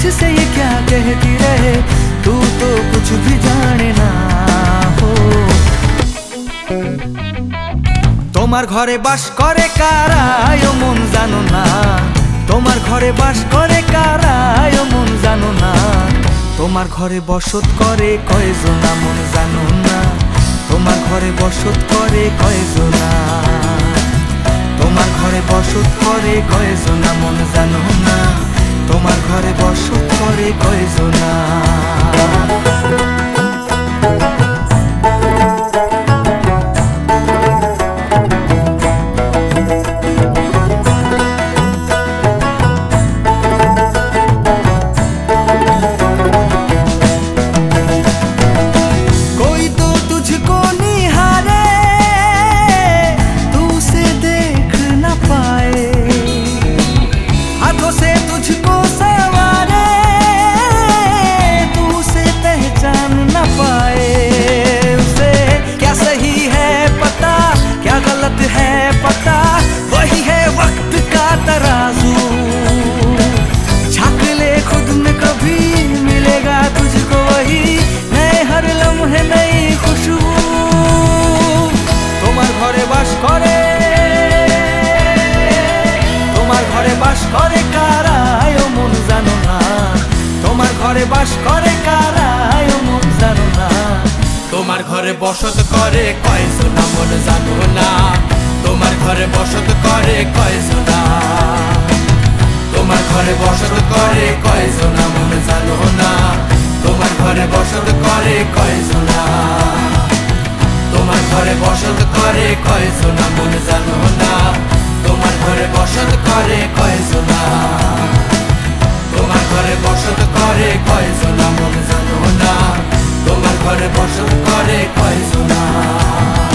मुझसे ये क्या कहती रहे, तू तो कुछ भी जाने ना हो। তোমার ঘরে বাস করে কারা ও মন জানো না, তোমার ঘরে বাস করে কারা ও মন জানো না, তোমার ঘরে বসত করে কয়জনা মন জানো না, তোমার ঘরে বসত করে কয়জনা, তোমার ঘরে বসত করে কয়জনা মন জানো না, তোমার ঘরে বসত করে কয়জনা। করে কারা ও মন জানো না, তোমার ঘরে বাস করে কারা ও মন জানো না, তোমার ঘরে বসত করে কয়জনা মন জানো না, তোমার ঘরে বসত করে কয়জনা, তোমার ঘরে বসত করে কয়জনা মন জানো না, তোমার ঘরে বসত করে কয়জনা, তোমার ঘরে বসত করে কয়জনা মন জানো না, তোমার ঘরে বসত করে কয়জনা, তোমার ঘরে বসত করে কয়জনা মন জানো না, তোমার ঘরে বসত করে কয়জনা।